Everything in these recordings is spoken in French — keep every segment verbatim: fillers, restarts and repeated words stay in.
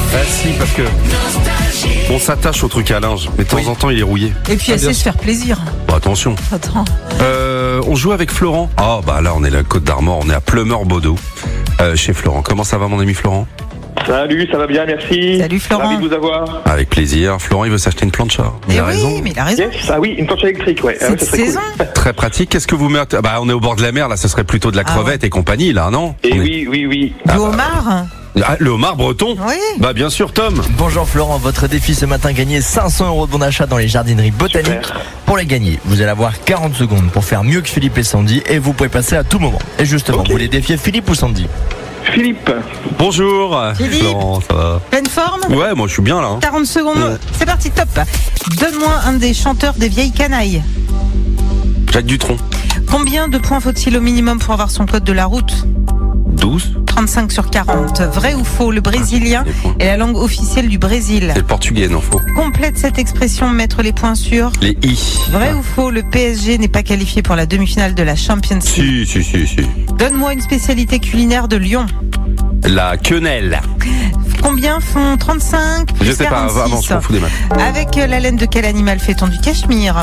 Ah si, parce que on s'attache au truc à linge, mais de temps Oui. en temps il est rouillé. Et puis, elle sait se faire plaisir. Bon, attention. Attends. Euh, on joue avec Florent. Ah bah là on est à la Côte d'Armor, on est à Pleumeur-Baudot, euh, chez Florent. Comment ça va mon ami Florent? Salut, ça va bien, merci. Salut, Florent. Ravi de vous avoir. Avec plaisir. Florent il veut s'acheter une plancha. Il Et a oui, raison. mais il a raison. Yes, ah oui, une planche électrique, ouais. Ah C'est ouais, de ça serait saison. cool. Très pratique. Qu'est-ce que vous mettez? Bah on est au bord de la mer là, ce serait plutôt de la Ah crevette ouais. et compagnie là, non? Et On est- oui, oui, oui. Du homard. Ah, le homard breton. Oui. Bah bien sûr Tom. Bonjour Florent, votre défi ce matin, gagner cinq cents euros de bon d'achat dans les jardineries botaniques. Super. Pour les gagner, vous allez avoir quarante secondes pour faire mieux que Philippe et Sandy et vous pouvez passer à tout moment. Et justement, Ok. vous voulez défier Philippe ou Sandy? Philippe, Bonjour. Philippe. Florent, ça va? Pleine forme. Ouais, moi je suis bien là. hein. quarante secondes. Ouais. C'est parti, top. Donne-moi un des chanteurs des vieilles canailles. Jacques Dutronc. Combien de points faut-il au minimum pour avoir son code de la route? douze. trente-cinq sur quarante. Vrai ou faux, le brésilien Des points. est la langue officielle du Brésil. C'est le portugais, non faux. Complète cette expression, mettre les points sur. Les i. Vrai ou faux, le P S G n'est pas qualifié pour la demi-finale de la Champions League. Si, si, si, si. Donne-moi une spécialité culinaire de Lyon. La quenelle. Combien font trente-cinq plus Je sais pas, quarante-six? avant, je m'en fous des maths. Avec euh, la laine de quel animal fait-on du cachemire?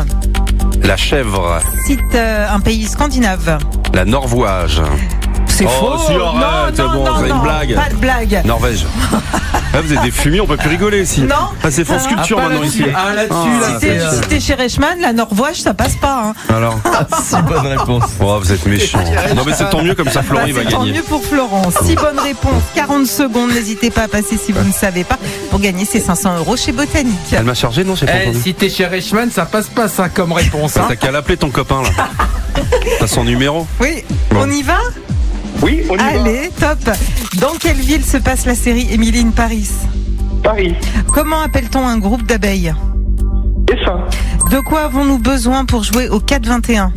La chèvre. Cite euh, un pays scandinave. La norvoise. C'est Oh, faux. si, arrête, non, non, bon, non, c'est une non, blague. Pas de blague. Norvège. Ah, vous êtes des fumiers, on peut plus rigoler ici. Non. Ah, c'est France Ah, Culture pas maintenant là-dessus. ici. Ah, là-dessus, Ah, là, Si t'es c'est, euh, si t'es chez Reichmann, la Norvège, ça passe pas. Hein. Alors. Si bonne réponse. Oh, vous êtes méchants. Non, mais c'est tant mieux, comme ça, Florent, Bah, il va c'est tant gagner. mieux pour Florent. Si bonne réponse, quarante secondes. N'hésitez pas à passer si vous ne savez pas pour gagner ces cinq cents euros chez Botanique. Elle m'a chargé, non, j'ai pas Eh, entendu. si t'es chez Reichmann, ça passe pas ça comme réponse. Hein. T'as qu'à l'appeler ton copain, là. T'as son numéro? Oui, Bon. on y va? oui, on y Allez, top. Dans quelle ville se passe la série Emily in Paris? va. Paris, Comment appelle-t-on un groupe d'abeilles? Essa, De quoi avons-nous besoin pour jouer au quatre vingt et un?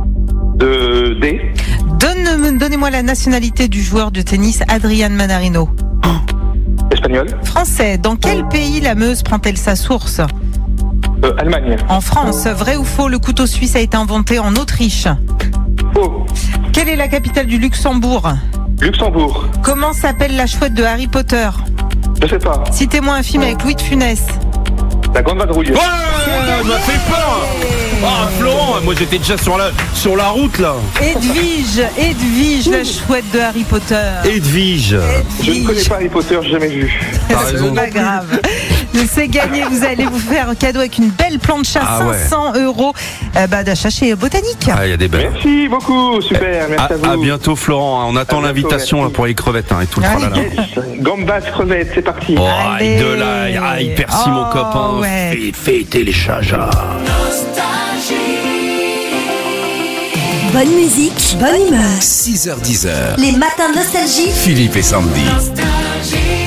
de D, Donne, Donnez-moi la nationalité du joueur de tennis Adrian Manarino. espagnol, Français. Dans quel pays la Meuse prend-elle sa source? euh, Allemagne, En France. Vrai ou faux, le couteau suisse a été inventé en Autriche. faux, Quelle est la capitale du Luxembourg? Luxembourg, Comment s'appelle la chouette de Harry Potter? je sais pas, Citez-moi un film avec Louis de Funès. la grande vadrouille. Ouais, elle m'a fait peur. Ah, Florent, moi j'étais déjà sur la, sur la route, là. Edwige, Edwige, la chouette de Harry Potter. Edwige. Je ne connais pas Harry Potter, j'ai jamais vu. T'as raison. C'est pas grave. C'est gagné, vous allez vous faire un cadeau avec une belle plancha, Ah ouais. cinq cents euros euh, bah, d'achat chez Botanique. Ah, il y a des belles. Merci beaucoup, super, merci À, à vous. à bientôt, Florent. On attend À bientôt, l'invitation là, merci. pour les crevettes hein, et tout le Allez. tralala. Yes, gambas, crevettes, c'est parti. Oh, Allez. de là, aïe, merci mon Oh, copain. ouais. Fais- Fêtez les chajas. Bonne musique, bonne humeur. six heures dix heures. Les matins de nostalgie. Philippe et Sandy. Nostalgie.